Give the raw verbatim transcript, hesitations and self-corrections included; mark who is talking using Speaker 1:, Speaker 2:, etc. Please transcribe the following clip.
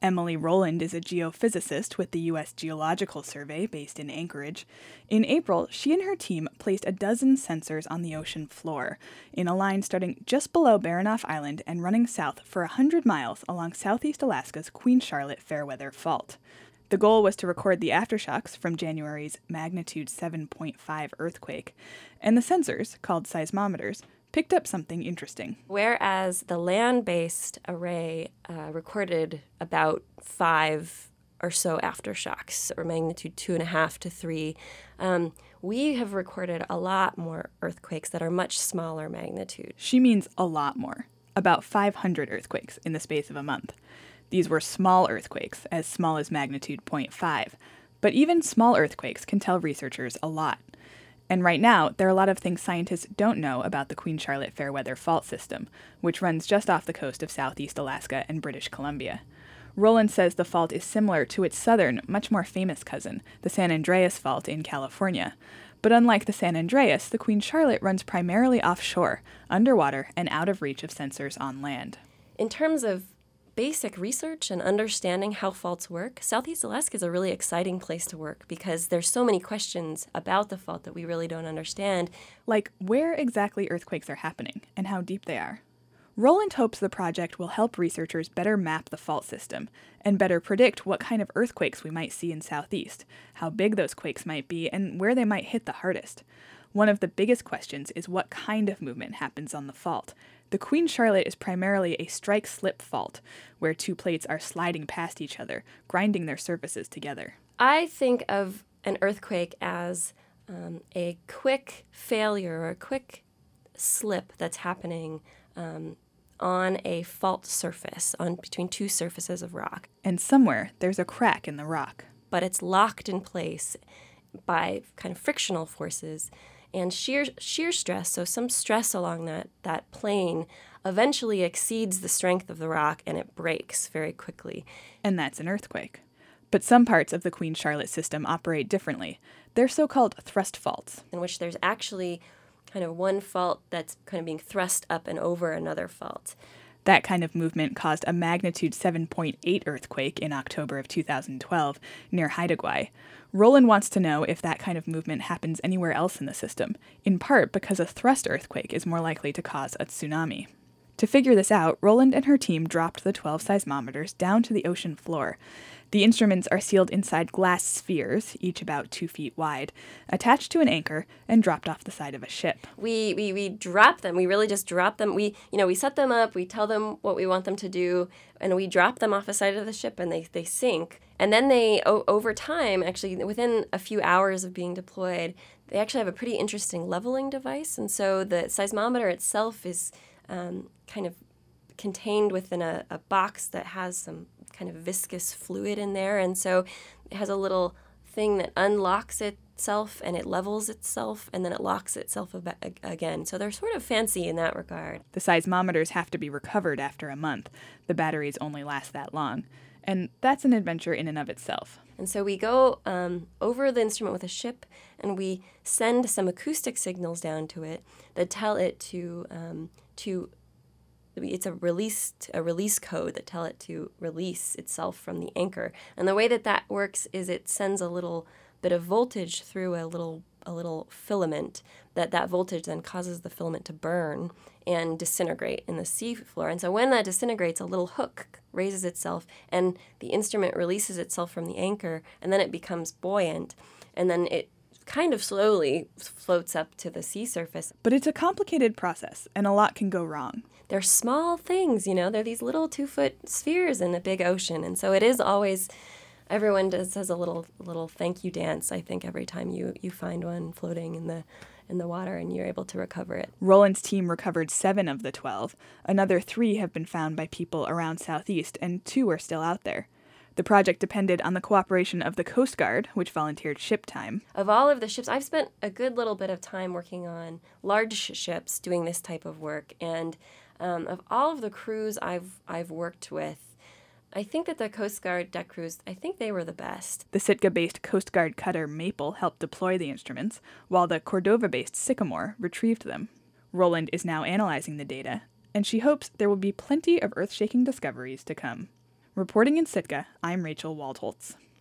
Speaker 1: Emily Rowland is a geophysicist with the U S Geological Survey based in Anchorage. In April, she and her team placed a dozen sensors on the ocean floor in a line starting just below Baranof Island and running south for one hundred miles along southeast Alaska's Queen Charlotte Fairweather Fault. The goal was to record the aftershocks from January's magnitude seven point five earthquake, and the sensors, called seismometers, picked up something interesting.
Speaker 2: Whereas the land-based array uh, recorded about five or so aftershocks, or magnitude two and a half to three, um, we have recorded a lot more earthquakes that are much smaller magnitude.
Speaker 1: She means a lot more, about five hundred earthquakes in the space of a month. These were small earthquakes, as small as magnitude zero point five, but even small earthquakes can tell researchers a lot. And right now, there are a lot of things scientists don't know about the Queen Charlotte Fairweather Fault System, which runs just off the coast of southeast Alaska and British Columbia. Rowland says the fault is similar to its southern, much more famous cousin, the San Andreas Fault in California. But unlike the San Andreas, the Queen Charlotte runs primarily offshore, underwater, and out of reach of sensors on land.
Speaker 2: In terms of basic research and understanding how faults work, Southeast Alaska is a really exciting place to work because there's so many questions about the fault that we really don't understand.
Speaker 1: Like where exactly earthquakes are happening and how deep they are. Rowland hopes the project will help researchers better map the fault system and better predict what kind of earthquakes we might see in Southeast, how big those quakes might be, and where they might hit the hardest. One of the biggest questions is what kind of movement happens on the fault. The Queen Charlotte is primarily a strike-slip fault, where two plates are sliding past each other, grinding their surfaces together.
Speaker 2: I think of an earthquake as um, a quick failure or a quick slip that's happening um, on a fault surface, on between two surfaces of rock.
Speaker 1: And somewhere, there's a crack in the rock.
Speaker 2: But it's locked in place by kind of frictional forces and shear shear stress, so some stress along that, that plane eventually exceeds the strength of the rock and it breaks very quickly.
Speaker 1: And that's an earthquake. But some parts of the Queen Charlotte system operate differently. They're so-called thrust faults,
Speaker 2: in which there's actually kind of one fault that's kind of being thrust up and over another fault.
Speaker 1: That kind of movement caused a magnitude seven point eight earthquake in October of two thousand twelve near Haida Gwaii. Rowland wants to know if that kind of movement happens anywhere else in the system, in part because a thrust earthquake is more likely to cause a tsunami. To figure this out, Rowland and her team dropped the twelve seismometers down to the ocean floor. The instruments are sealed inside glass spheres, each about two feet wide, attached to an anchor and dropped off the side of a ship.
Speaker 2: We, we we drop them. We really just drop them. We you know we set them up. We tell them what we want them to do, and we drop them off the side of the ship, and they they sink. And then they o- over time, actually within a few hours of being deployed, they actually have a pretty interesting leveling device. And so the seismometer itself is um, kind of contained within a, a box that has some kind of viscous fluid in there, and so it has a little thing that unlocks itself and it levels itself and then it locks itself ab- again. So they're sort of fancy in that regard.
Speaker 1: The seismometers have to be recovered after a month. The batteries only last that long, and that's an adventure in and of itself.
Speaker 2: And so we go um, over the instrument with a ship and we send some acoustic signals down to it that tell it to um, to it's a release a release code that tell it to release itself from the anchor. And the way that that works is it sends a little bit of voltage through a little a little filament that that voltage then causes the filament to burn and disintegrate in the sea floor. And so when that disintegrates, a little hook raises itself and the instrument releases itself from the anchor, and then it becomes buoyant, and then it kind of slowly floats up to the sea surface.
Speaker 1: But it's a complicated process, and a lot can go wrong.
Speaker 2: They're small things, you know, they're these little two-foot spheres in a big ocean. And so it is always, everyone does does a little little thank you dance, I think, every time you, you find one floating in the in the water and you're able to recover it.
Speaker 1: Rowland's team recovered seven of the twelve. Another three have been found by people around Southeast, and two are still out there. The project depended on the cooperation of the Coast Guard, which volunteered ship time.
Speaker 2: Of all of the ships, I've spent a good little bit of time working on large ships doing this type of work, and um, of all of the crews I've I've worked with, I think that the Coast Guard deck crews, I think they were the best.
Speaker 1: The Sitka-based Coast Guard cutter Maple helped deploy the instruments, while the Cordova-based Sycamore retrieved them. Rowland is now analyzing the data, and she hopes there will be plenty of earth-shaking discoveries to come. Reporting in Sitka, I'm Rachel Waldholtz.